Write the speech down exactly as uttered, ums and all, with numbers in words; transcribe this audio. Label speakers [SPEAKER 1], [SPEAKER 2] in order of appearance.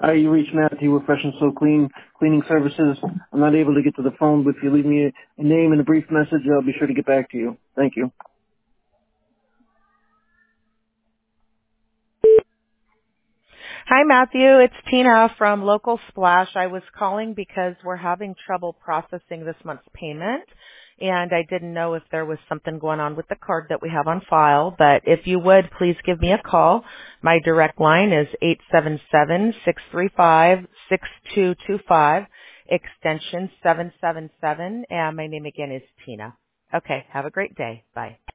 [SPEAKER 1] Hi, you reached Matthew with Fresh and So Clean Cleaning Services. I'm not able to get to the phone, but if you leave me a, a name and a brief message, I'll be sure to get back to you. Thank you.
[SPEAKER 2] Hi, Matthew. It's Tina from Local Splash. I was calling because we're having trouble processing this month's payment, and I didn't know if there was something going on with the card that we have on file. But if you would, please give me a call. My direct line is eight seven seven, six three five, six two two five, extension seven seven seven, and my name again is Tina. Okay, have a great day. Bye.